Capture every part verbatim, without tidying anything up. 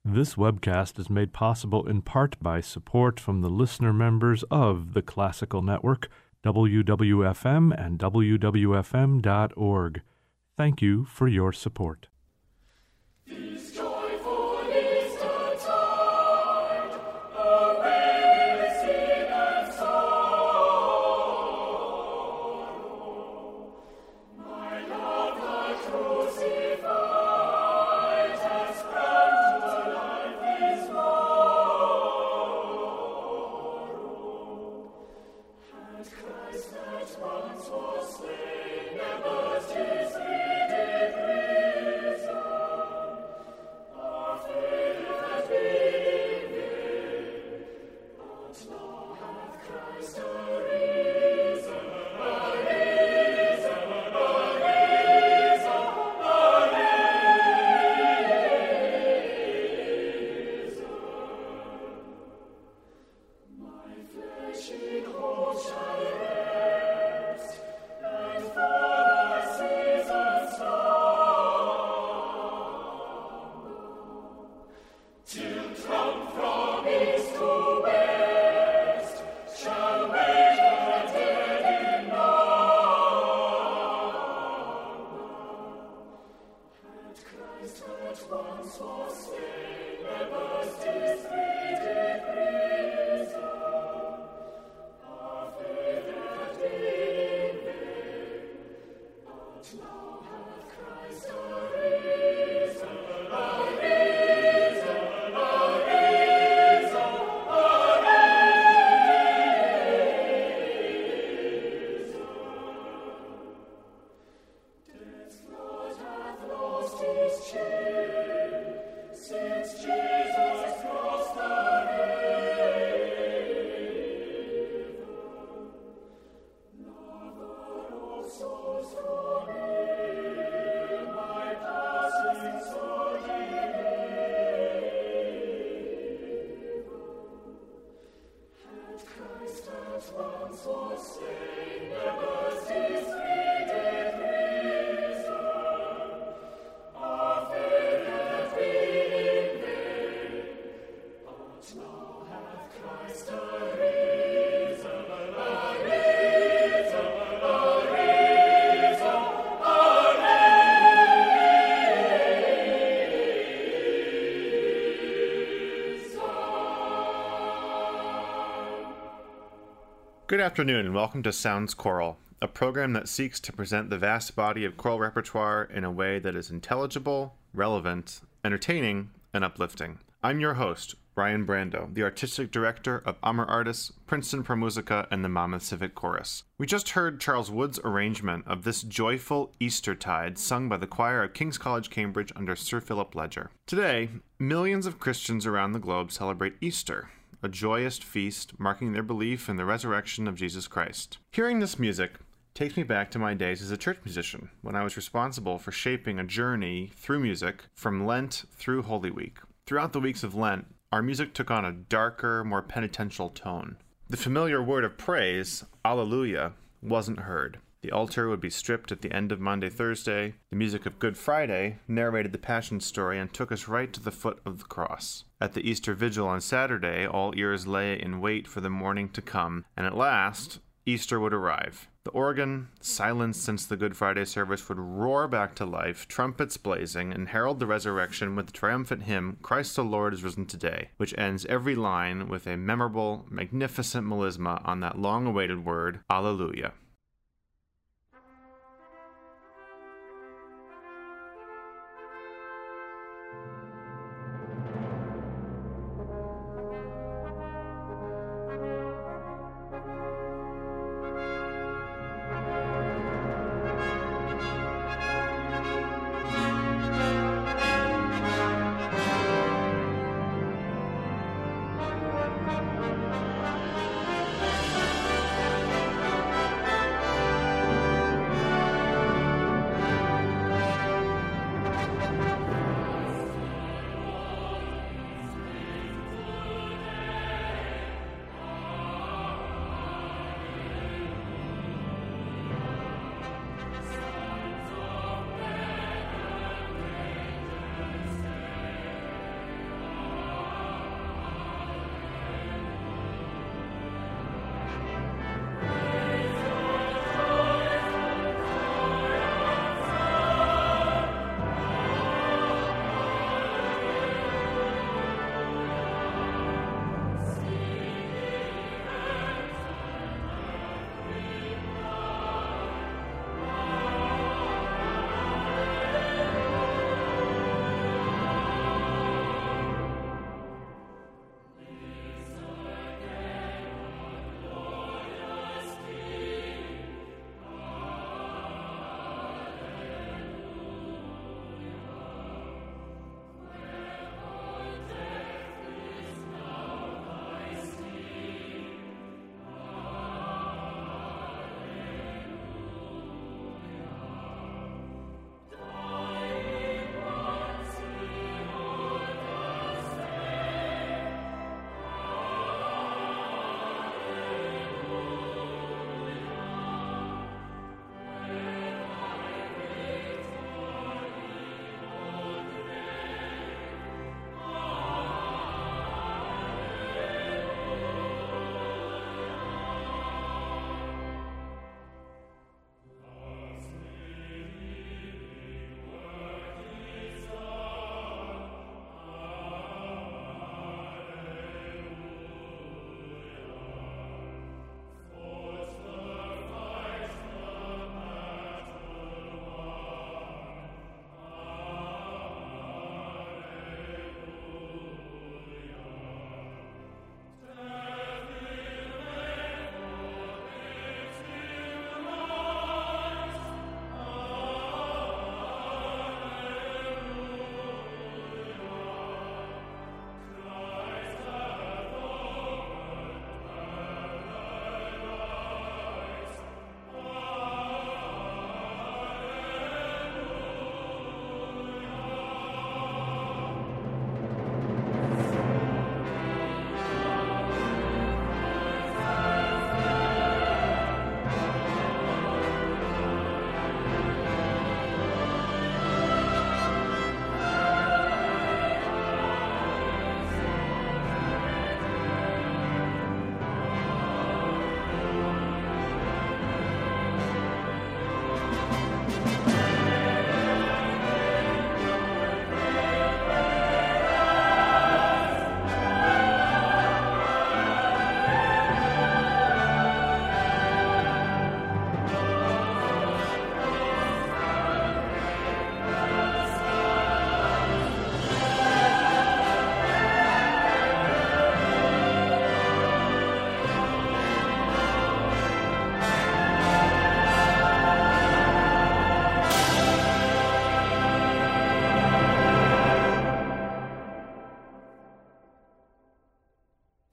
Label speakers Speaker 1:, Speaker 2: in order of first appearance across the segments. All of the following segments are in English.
Speaker 1: This webcast is made possible in part by support from the listener members of the Classical Network, W W F M and W W F M dot org. Thank you for your support.
Speaker 2: Good afternoon and welcome to Sounds Choral, a program that seeks to present the vast body of choral repertoire in a way that is intelligible, relevant, entertaining, and uplifting. I'm your host, Ryan Brando, the artistic director of Amor Artis, Princeton Pro Musica, and the Monmouth Civic Chorus. We just heard Charles Wood's arrangement of This Joyful Eastertide, sung by the choir of King's College, Cambridge under Sir Philip Ledger. Today, millions of Christians around the globe celebrate Easter, a joyous feast marking their belief in the resurrection of Jesus Christ. Hearing this music takes me back to my days as a church musician, when I was responsible for shaping a journey through music from Lent through Holy Week. Throughout the weeks of Lent, our music took on a darker, more penitential tone. The familiar word of praise, Alleluia, wasn't heard. The altar would be stripped at the end of Maundy Thursday. The music of Good Friday narrated the Passion story and took us right to the foot of the cross. At the Easter Vigil on Saturday, all ears lay in wait for the morning to come, and at last, Easter would arrive. The organ, silenced since the Good Friday service, would roar back to life, trumpets blazing, and herald the resurrection with the triumphant hymn, Christ the Lord is risen today, which ends every line with a memorable, magnificent melisma on that long-awaited word, Alleluia.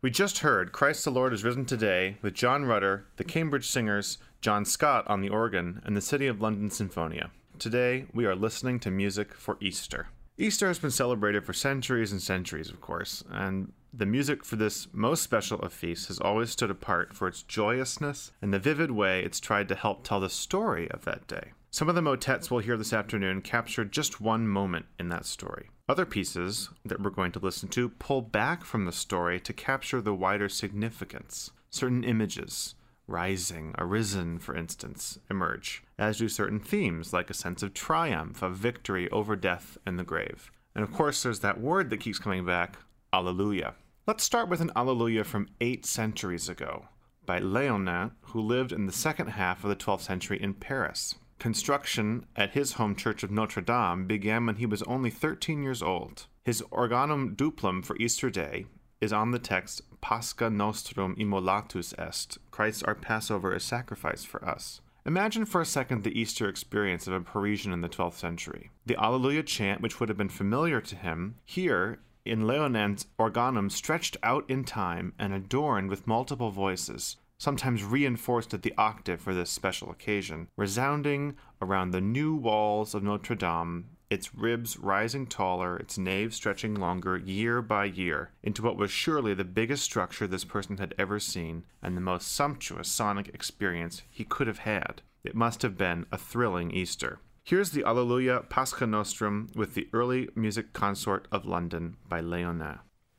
Speaker 2: We just heard Christ the Lord is Risen Today with John Rutter, the Cambridge Singers, John Scott on the organ, and the City of London Sinfonia. Today, we are listening to music for Easter. Easter has been celebrated for centuries and centuries, of course, and the music for this most special of feasts has always stood apart for its joyousness and the vivid way it's tried to help tell the story of that day. Some of the motets we'll hear this afternoon capture just one moment in that story. Other pieces that we're going to listen to pull back from the story to capture the wider significance. Certain images, rising, arisen, for instance, emerge, as do certain themes like a sense of triumph, of victory over death and the grave. And of course, there's that word that keeps coming back, Alleluia. Let's start with an Alleluia from eight centuries ago, by Léonin, who lived in the second half of the twelfth century in Paris. Construction at his home church of Notre Dame began when he was only thirteen years old. His organum duplum for Easter Day is on the text Pascha nostrum immolatus est, Christ our Passover is sacrificed for us. Imagine for a second the Easter experience of a Parisian in the twelfth century. The Alleluia chant, which would have been familiar to him, here in Léonin's organum stretched out in time and adorned with multiple voices, sometimes reinforced at the octave for this special occasion, resounding around the new walls of Notre Dame, its ribs rising taller, its nave stretching longer year by year, into what was surely the biggest structure this person had ever seen, and the most sumptuous sonic experience he could have had. It must have been a thrilling Easter. Here's the Alleluia Pascha Nostrum with the Early Music Consort of London by Léonin.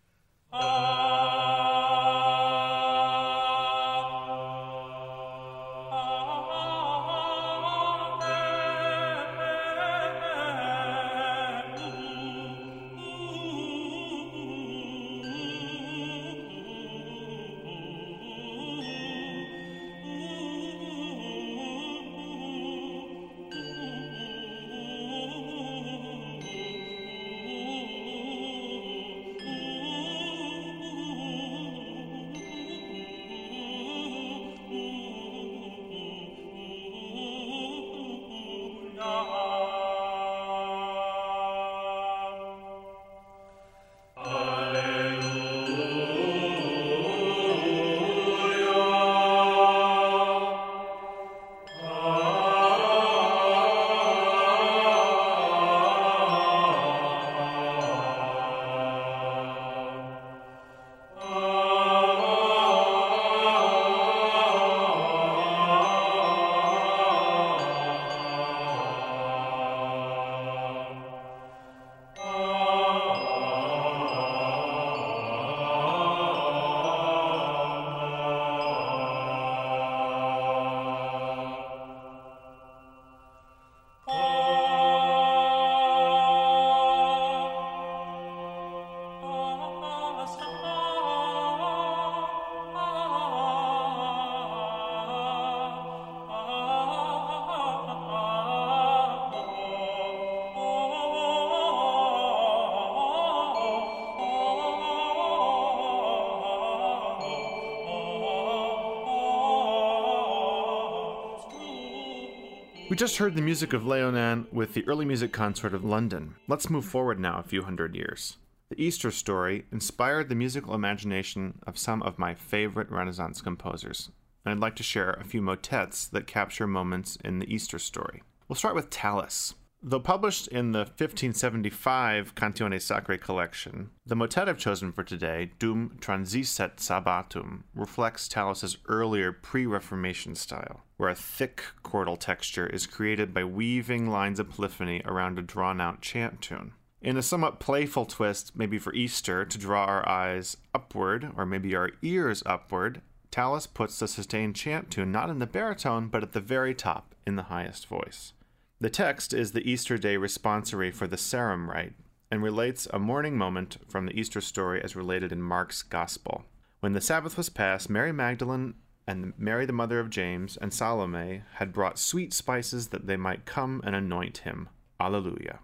Speaker 2: We just heard the music of Léonin with the Early Music Consort of London. Let's move forward now a few hundred years. The Easter story inspired the musical imagination of some of my favorite Renaissance composers, and I'd like to share a few motets that capture moments in the Easter story. We'll start with Tallis. Though published in the fifteen seventy-five Cantione Sacre collection, the motet I've chosen for today, Dum Transiset Sabbatum, reflects Tallis's earlier pre-Reformation style, where a thick chordal texture is created by weaving lines of polyphony around a drawn-out chant tune. In a somewhat playful twist, maybe for Easter, to draw our eyes upward, or maybe our ears upward, Tallis puts the sustained chant tune not in the baritone, but at the very top, in the highest voice. The text is the Easter Day responsory for the Sarum rite, and relates a morning moment from the Easter story as related in Mark's Gospel. When the Sabbath was past, Mary Magdalene and Mary the mother of James and Salome had brought sweet spices that they might come and anoint him. Alleluia.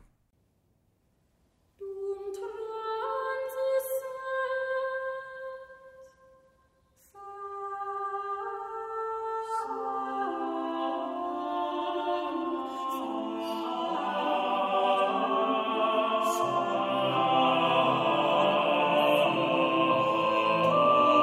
Speaker 3: Oh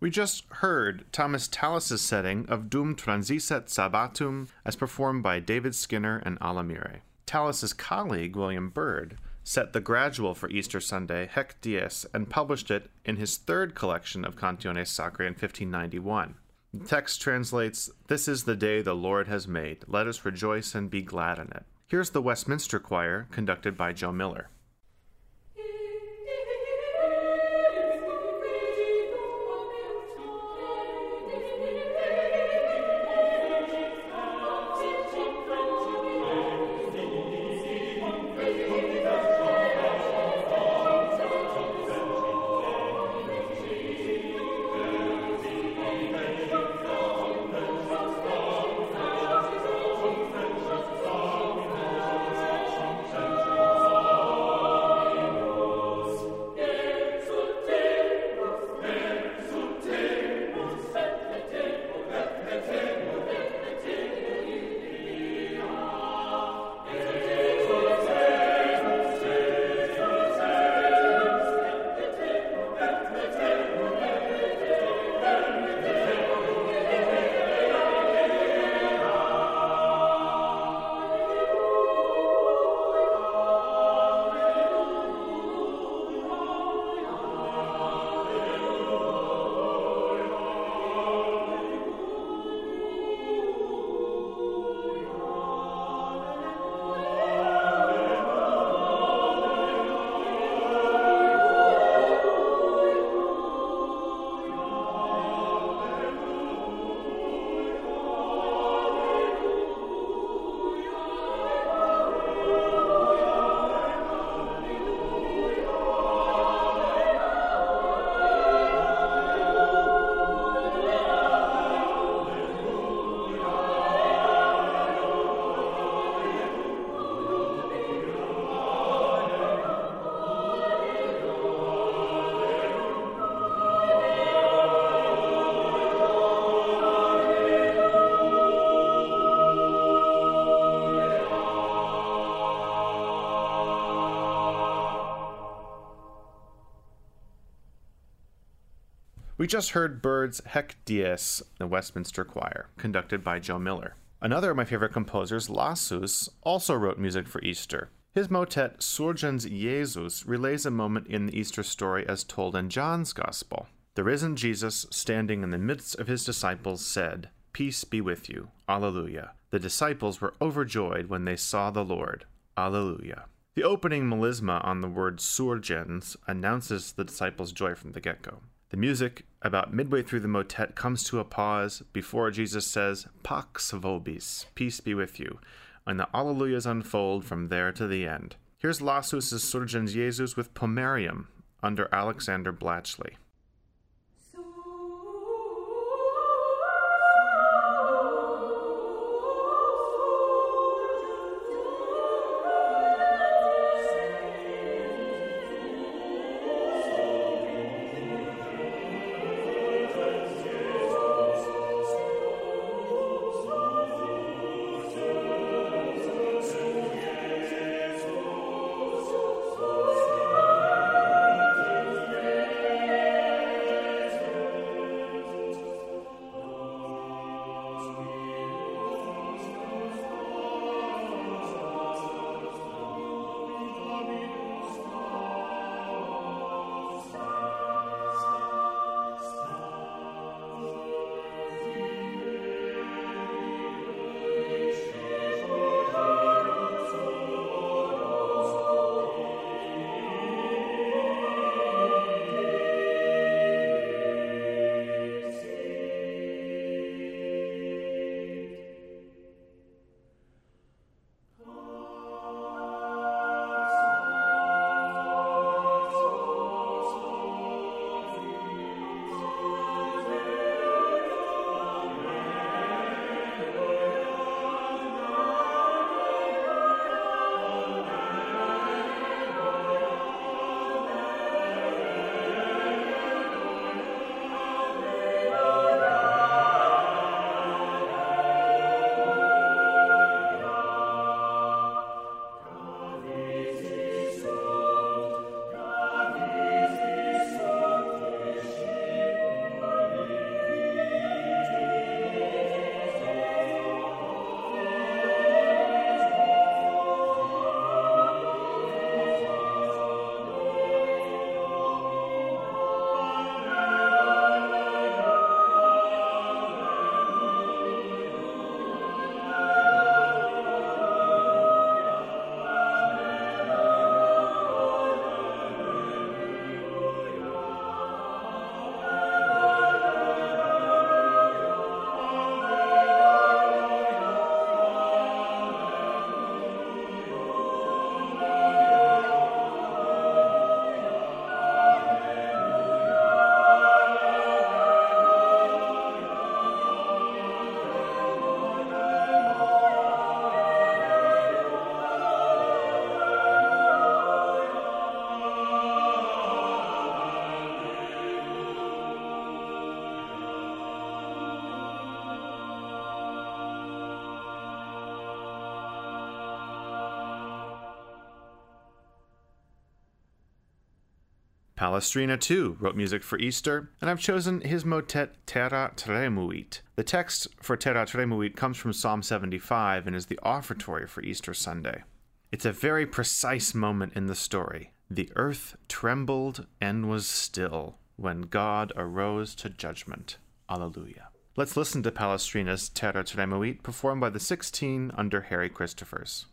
Speaker 2: We just heard Thomas Tallis' setting of Dum Transiset Sabbatum as performed by David Skinner and Alamire. Tallis' colleague, William Byrd, set the gradual for Easter Sunday, Haec Dies, and published it in his third collection of Cantiones Sacrae in fifteen ninety-one. The text translates, "This is the day the Lord has made. Let us rejoice and be glad in it." Here's the Westminster Choir, conducted by Joe Miller. We just heard Byrd's Haec Dies, the Westminster Choir, conducted by Joe Miller. Another of my favorite composers, Lassus, also wrote music for Easter. His motet Surgens Jesus relays a moment in the Easter story as told in John's Gospel. The risen Jesus, standing in the midst of his disciples, said, "Peace be with you. Alleluia." The disciples were overjoyed when they saw the Lord. Alleluia. The opening melisma on the word surgens announces the disciples' joy from the get-go. The music, about midway through the motet, comes to a pause before Jesus says, "Pax vobis," peace be with you, and the Alleluias unfold from there to the end. Here's Lassus' Surgens Jesus with Pomerium under Alexander Blatchley.
Speaker 3: Oh,
Speaker 2: Palestrina, too, wrote music for Easter, and I've chosen his motet Terra Tremuit. The text for Terra Tremuit comes from Psalm seventy-five and is the offertory for Easter Sunday. It's a very precise moment in the story. The earth trembled and was still when God arose to judgment. Alleluia. Let's listen to Palestrina's Terra Tremuit, performed by the Sixteen under Harry Christophers.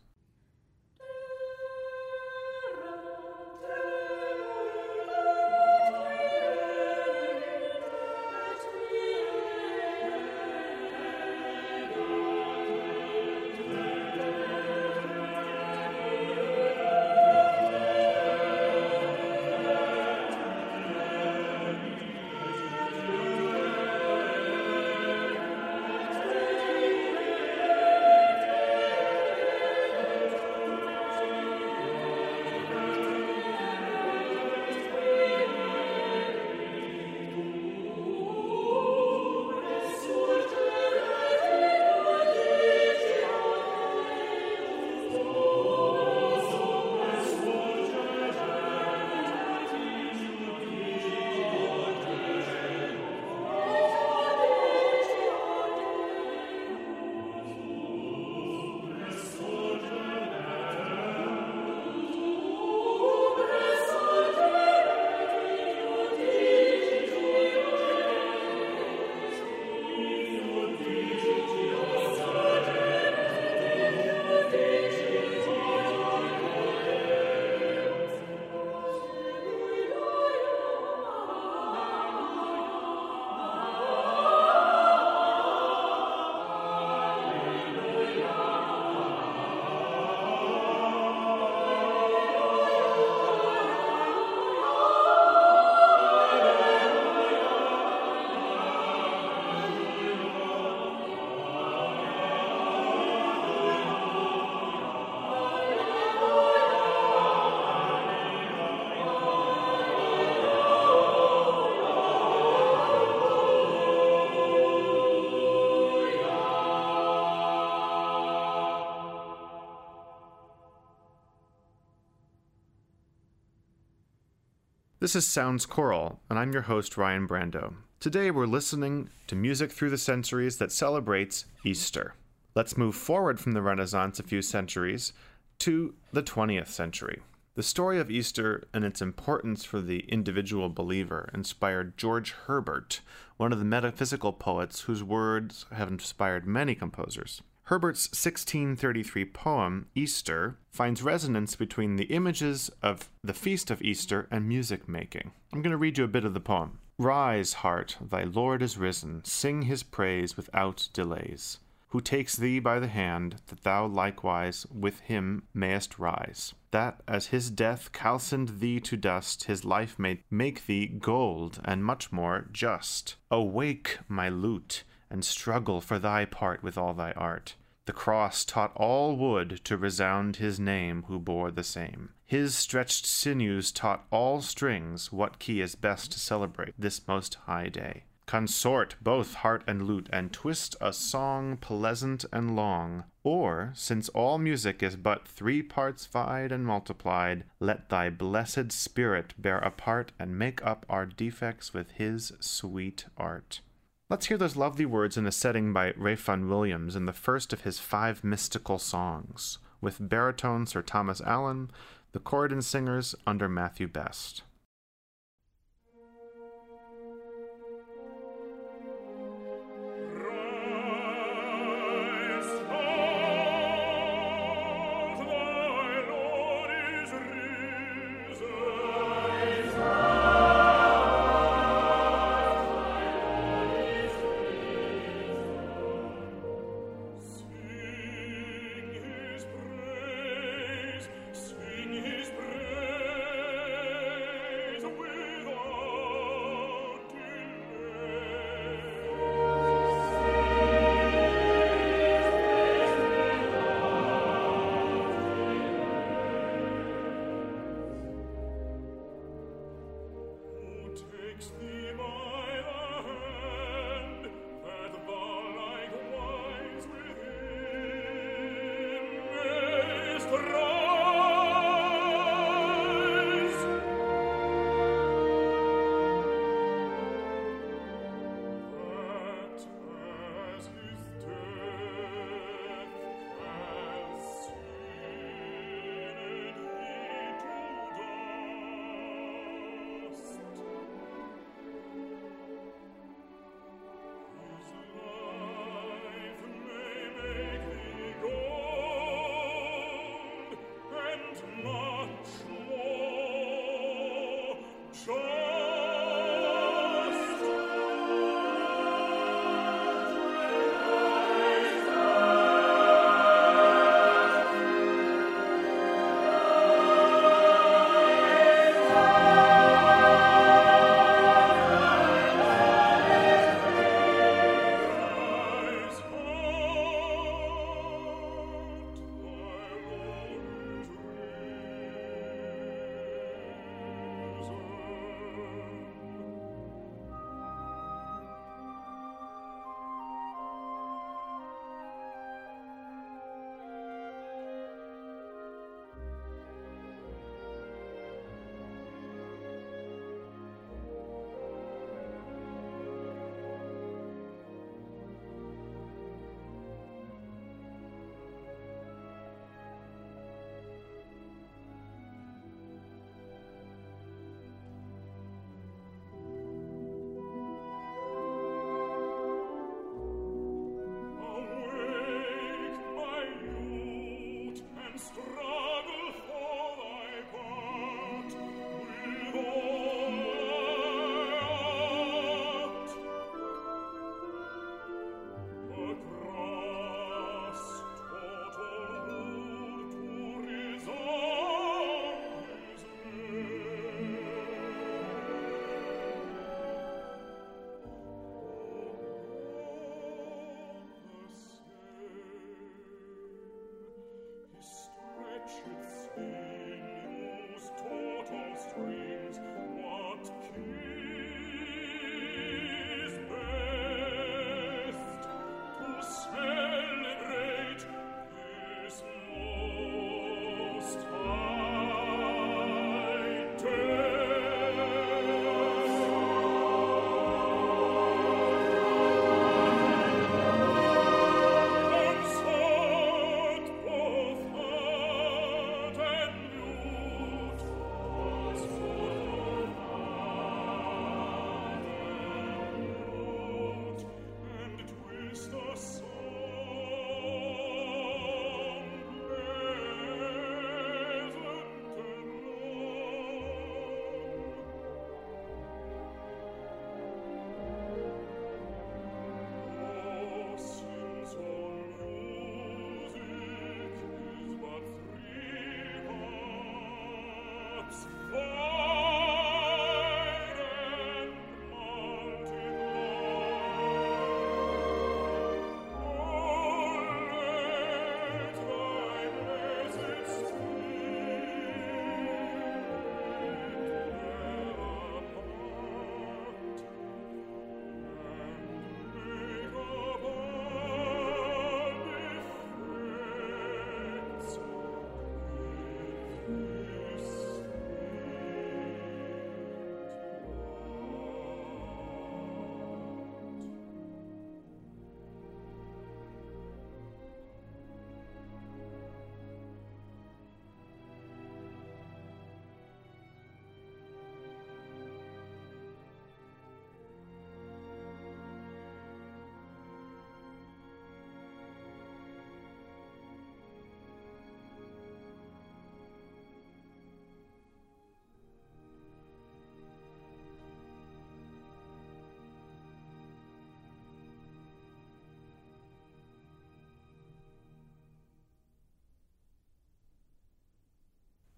Speaker 2: This is Sounds Choral, and I'm your host, Ryan Brando. Today we're listening to music through the centuries that celebrates Easter. Let's move forward from the Renaissance a few centuries to the twentieth century. The story of Easter and its importance for the individual believer inspired George Herbert, one of the metaphysical poets whose words have inspired many composers. Herbert's sixteen thirty-three poem, Easter, finds resonance between the images of the feast of Easter and music making. I'm going to read you a bit of the poem. Rise, heart, thy Lord is risen, sing his praise without delays, who takes thee by the hand, that thou likewise with him mayest rise, that as his death calcined thee to dust, his life may make thee gold and much more just. Awake, my lute, and struggle for thy part with all thy art. The cross taught all wood to resound his name who bore the same. His stretched sinews taught all strings what key is best to celebrate this most high day. Consort both heart and lute, and twist a song pleasant and long. Or, since all music is but three parts vied and multiplied, let thy blessed spirit bear a part and make up our defects with his sweet art. Let's hear those lovely words in a setting by Ralph Vaughan Williams in the first of his five mystical songs, with baritone Sir Thomas Allen, the Corydon singers under Matthew Best.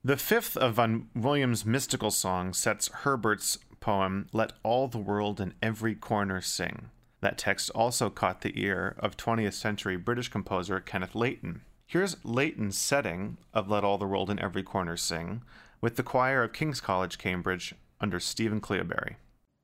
Speaker 2: The fifth of Vaughan Williams' mystical songs sets Herbert's poem, Let All the World in Every Corner Sing. That text also caught the ear of twentieth century British composer Kenneth Layton. Here's Layton's setting of Let All the World in Every Corner Sing with the choir of King's College, Cambridge, under Stephen Cleobury.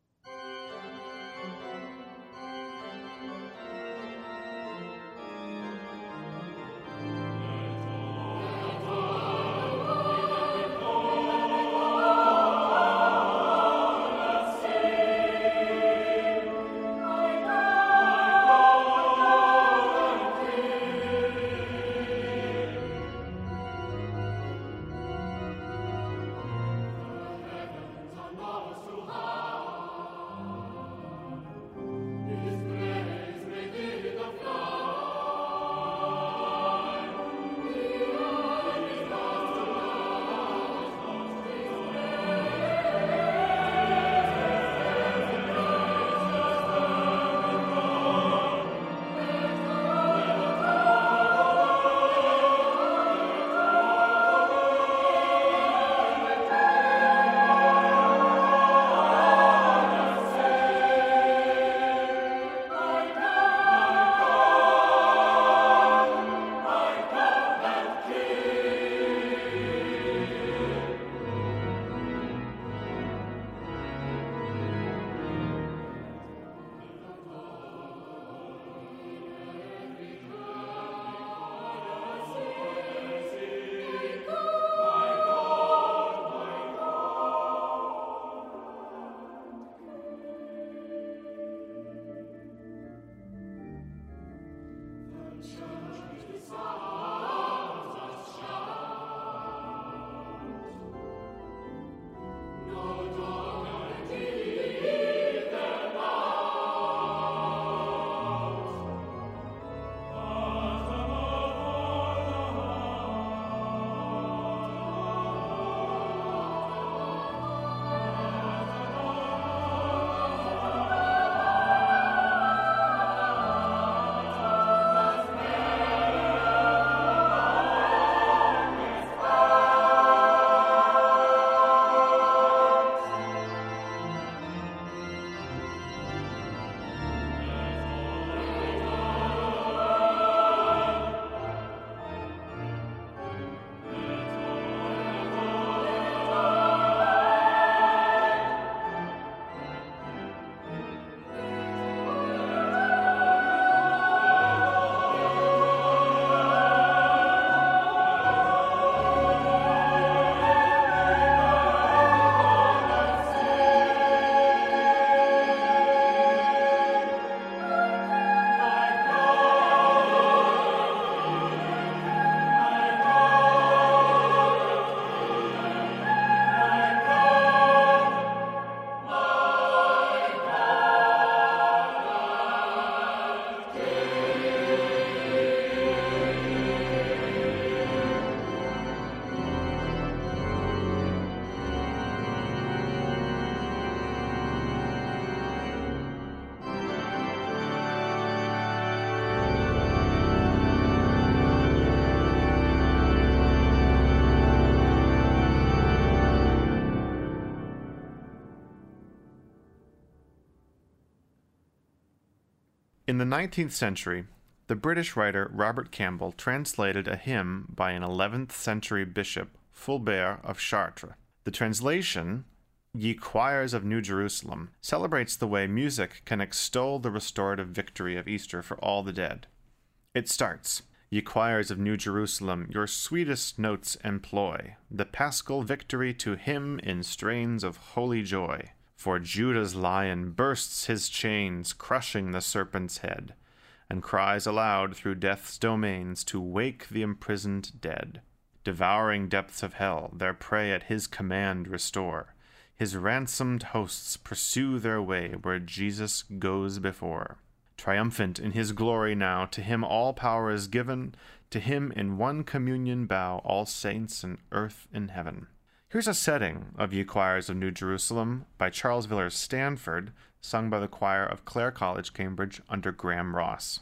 Speaker 2: In the nineteenth century, the British writer Robert Campbell translated a hymn by an eleventh century bishop, Fulbert of Chartres. The translation, Ye Choirs of New Jerusalem, celebrates the way music can extol the restorative victory of Easter for all the dead. It starts, Ye choirs of New Jerusalem, your sweetest notes employ, the paschal victory to hymn in strains of holy joy. For Judah's lion bursts his chains, crushing the serpent's head, and cries aloud through death's domains to wake the imprisoned dead. Devouring depths of hell their prey at his command restore. His ransomed hosts pursue their way where Jesus goes before. Triumphant in his glory now, to him all power is given, to him in one communion bow all saints in earth and heaven. Here's a setting of Ye Choirs of New Jerusalem by Charles Villiers Stanford, sung by the choir of Clare College, Cambridge, under Graham Ross.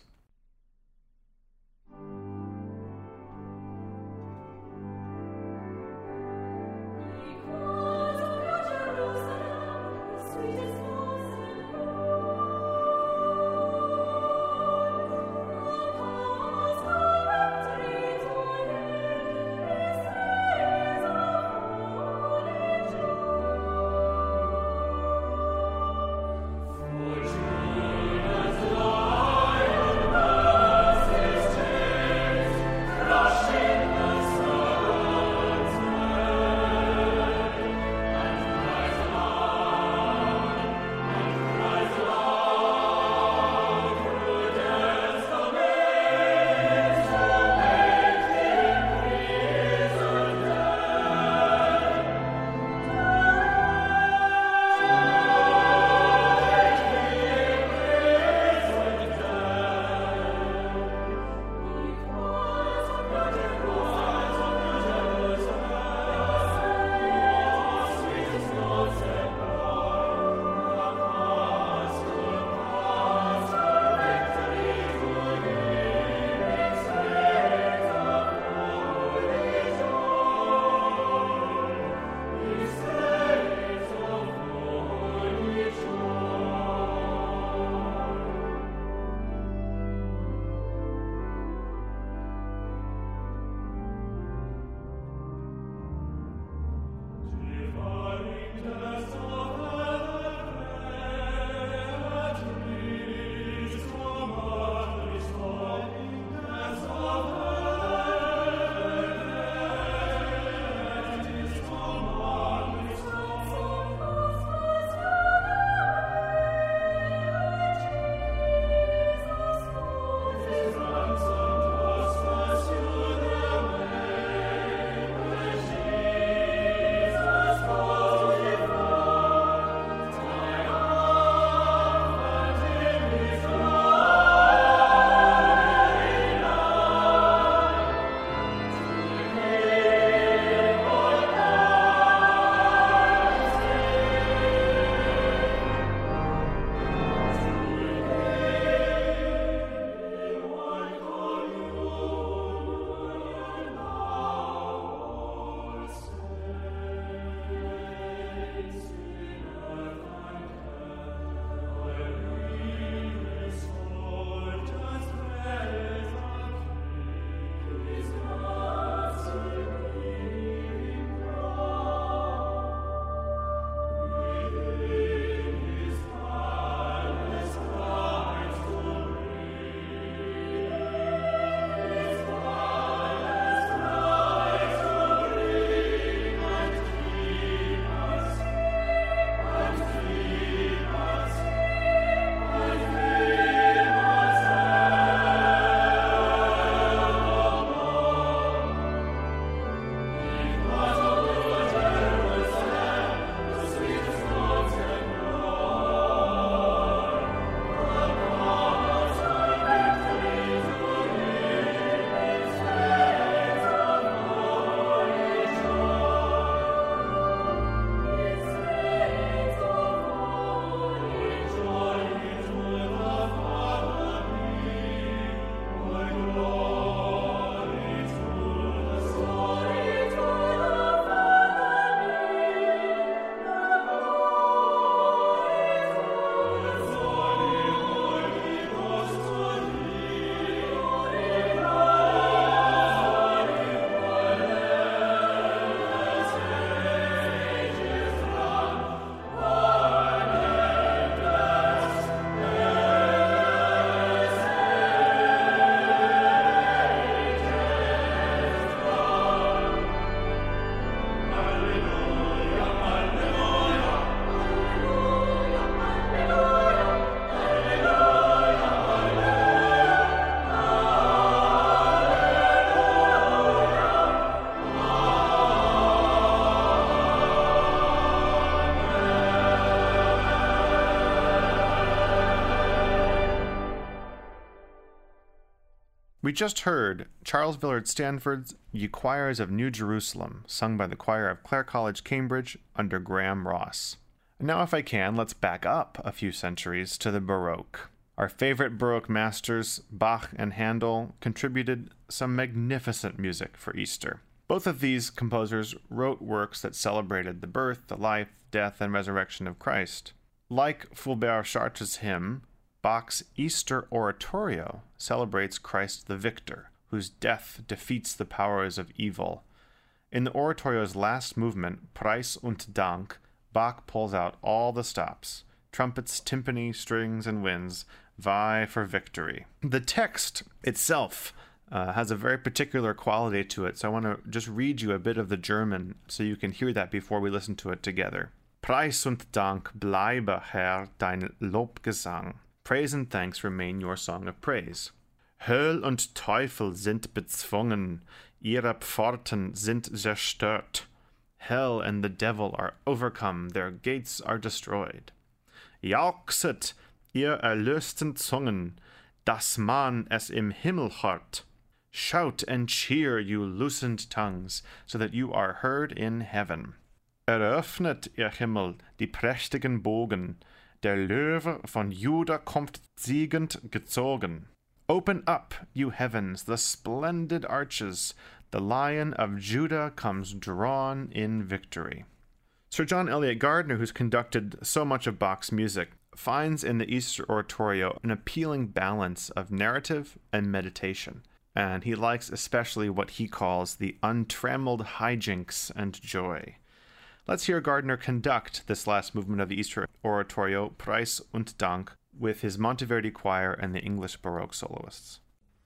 Speaker 2: We just heard Charles Willard Stanford's Ye Choirs of New Jerusalem, sung by the choir of Clare College, Cambridge, under Graham Ross. Now, if I can, let's back up a few centuries to the Baroque. Our favorite Baroque masters, Bach and Handel, contributed some magnificent music for Easter. Both of these composers wrote works that celebrated the birth, the life, death, and resurrection of Christ. Like Fulbert Chartres' hymn, Bach's Easter Oratorio celebrates Christ the victor, whose death defeats the powers of evil. In the oratorio's last movement, Preis und Dank, Bach pulls out all the stops. Trumpets, timpani, strings, and winds vie for victory. The text itself uh, has a very particular quality to it, so I want to just read you a bit of the German so you can hear that before we listen to it together. Preis und Dank bleibe, Herr, dein Lobgesang. Praise and thanks remain your song of praise. Höll und Teufel sind bezwungen, ihre Pforten sind zerstört. Hell and the devil are overcome, their gates are destroyed. Jauchzet, ihr erlösten Zungen, dass man es im Himmel hört. Shout and cheer, you loosened tongues, so that you are heard in heaven. Eröffnet, ihr Himmel, die prächtigen Bogen, der Löwe von Juda kommt siegend gezogen. Open up, you heavens, the splendid arches, the Lion of Judah comes drawn in victory. Sir John Eliot Gardiner, who's conducted so much of Bach's music, finds in the Easter Oratorio an appealing balance of narrative and meditation, and he likes especially what he calls the untrammeled hijinks and joy. Let's hear Gardiner conduct this last movement of the Easter Oratorio, Preis und Dank, with his Monteverdi Choir and the English Baroque soloists.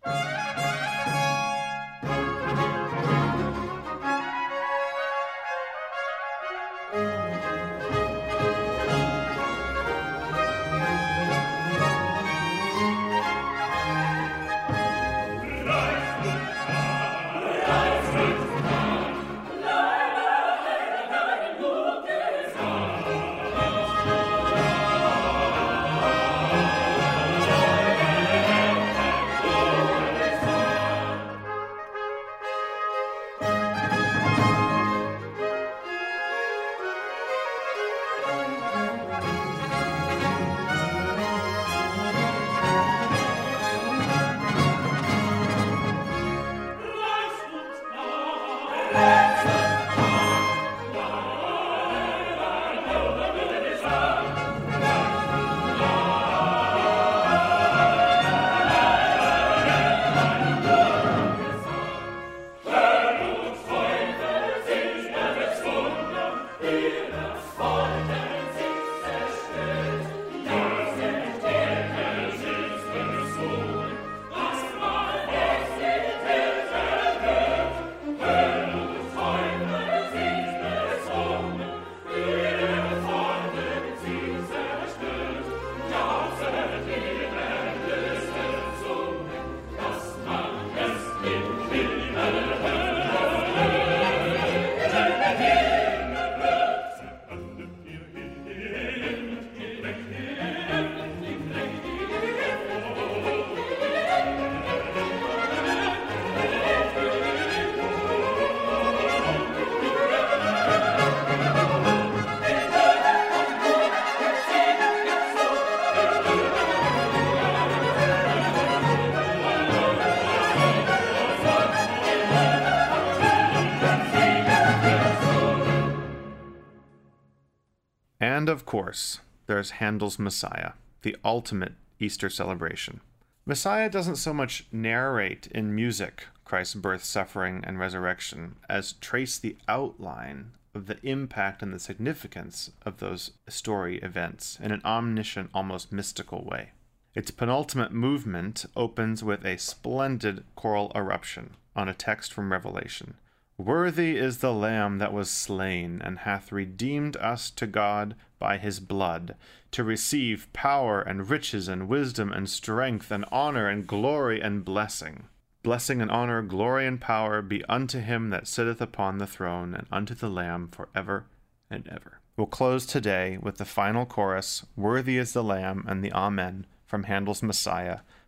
Speaker 2: And of course, there's Handel's Messiah, the ultimate Easter celebration. Messiah doesn't so much narrate in music Christ's birth, suffering, and resurrection as trace the outline of the impact and the significance of those story events in an omniscient, almost mystical way. Its penultimate movement opens with a splendid choral eruption on a text from Revelation. Worthy is the Lamb that was slain, and hath redeemed us to God by his blood, to receive power and riches and wisdom and strength and honor and glory and blessing. Blessing and honor, glory and power be unto him that sitteth upon the throne, and unto the Lamb for ever and ever. We'll close today with the final chorus, Worthy is the Lamb, and the Amen from Handel's Messiah,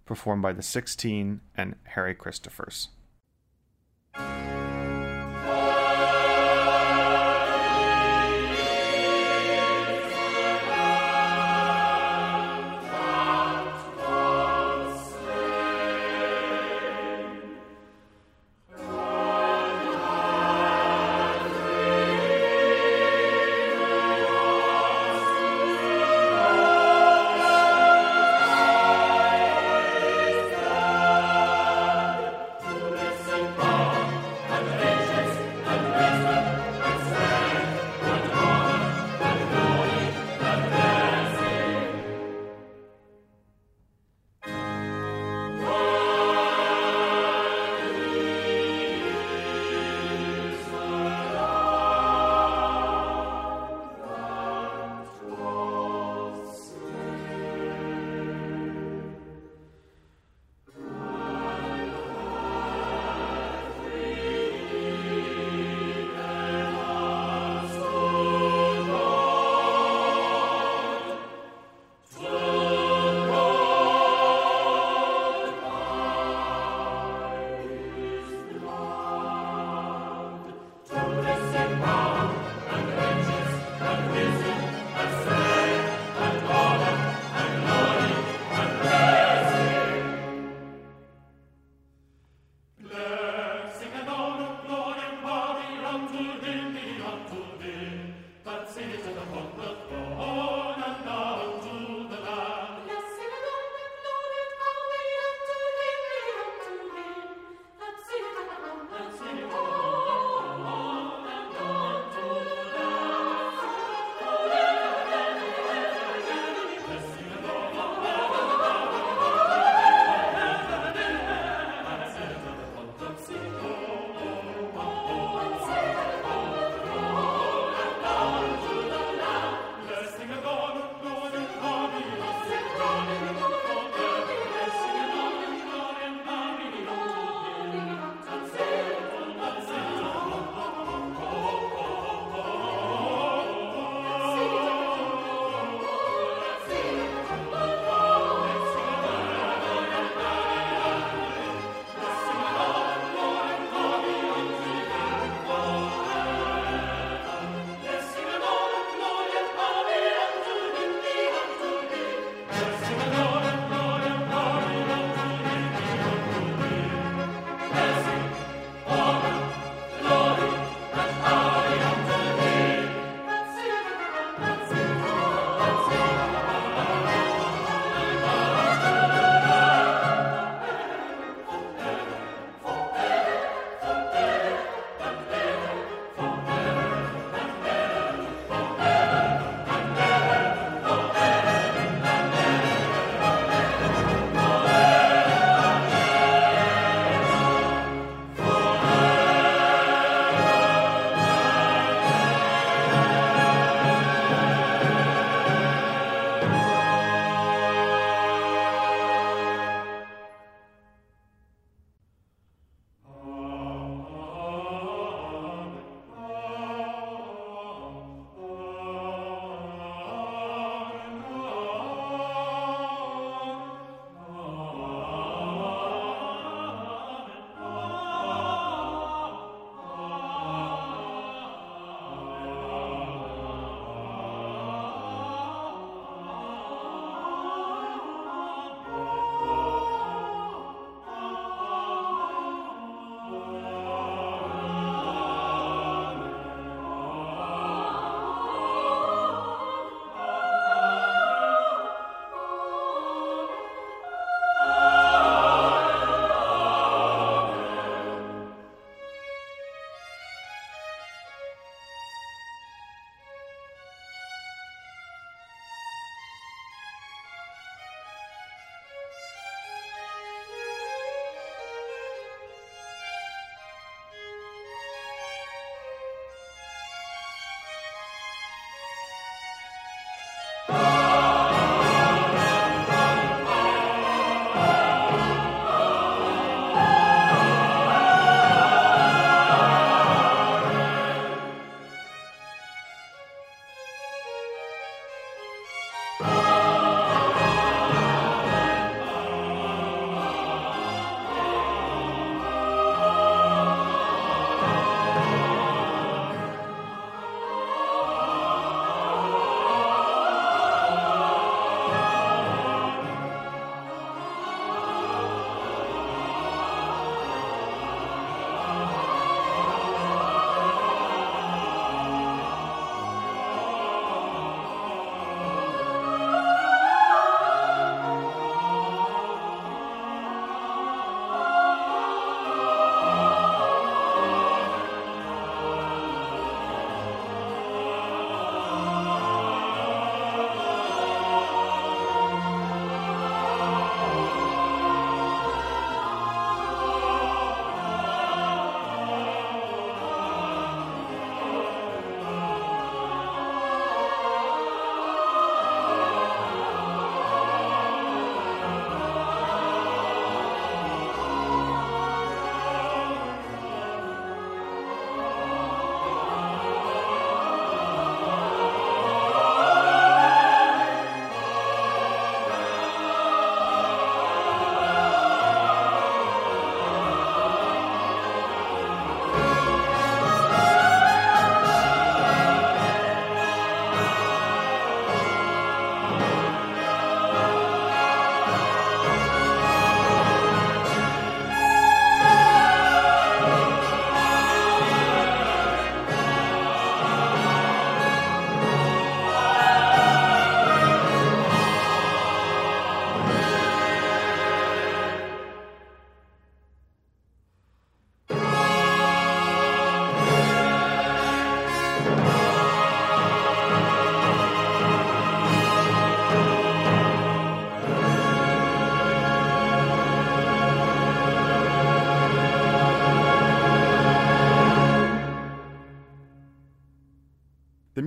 Speaker 2: performed by the sixteen and Harry Christophers.
Speaker 3: Amen.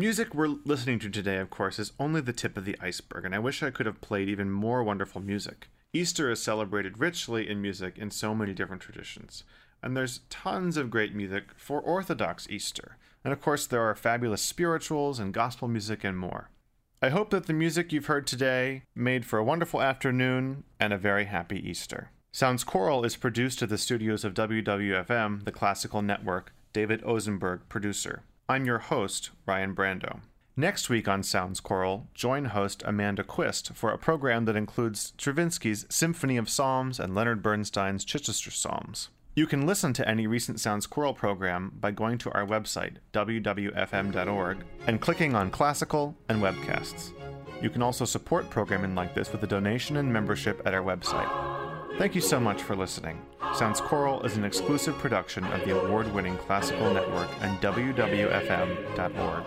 Speaker 2: music we're listening to today, of course, is only the tip of the iceberg, and I wish I could have played even more wonderful music. Easter is celebrated richly in music in so many different traditions, and there's tons of great music for Orthodox Easter. And of course, there are fabulous spirituals and gospel music and more. I hope that the music you've heard today made for a wonderful afternoon and a very happy Easter. Sounds Choral is produced at the studios of W W F M, the Classical Network. David Ozenberg, producer. I'm your host, Ryan Brando. Next week on Sounds Choral, join host Amanda Quist for a program that includes Stravinsky's Symphony of Psalms and Leonard Bernstein's Chichester Psalms. You can listen to any recent Sounds Choral program by going to our website, w w f m dot org, and clicking on Classical and Webcasts. You can also support programming like this with a donation and membership at our website. Thank you so much for listening. Sounds Choral is an exclusive production of the award-winning Classical Network and w w f m dot org.